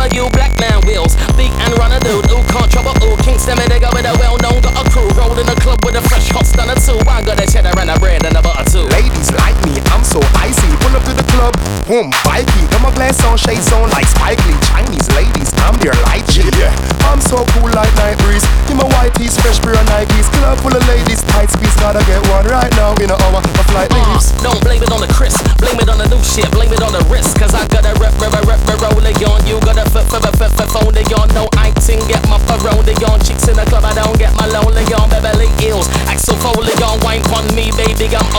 BMW black man wheels. Big and run a dude who can't trouble. Ooh, Kingston me nigga with a well-known got a crew. Rolled in the club with a fresh hot stunner too. I got a cheddar and a bread and a butter too. Ladies like me, I'm so icy. Pull up to the club, boom, bikey. Got my glass on, shades on like Spike Lee. Chinese ladies, I'm their light chick. Yeah, I'm so cool like night breeze. In my white tees, fresh pair of Nikes. Club full of ladies, tight squeeze. Gotta get one right now. In an hour, my flight leaves. Don't blame it on the Chris, blame it on the new shit, blame it on the wrist. Cause I got a rolling on. You got a phone on. No acting, get my rolling on. Chicks in the club, I don't get my lonely on. Beverly Hills, Axel Foley on. Wine on me, baby, I'm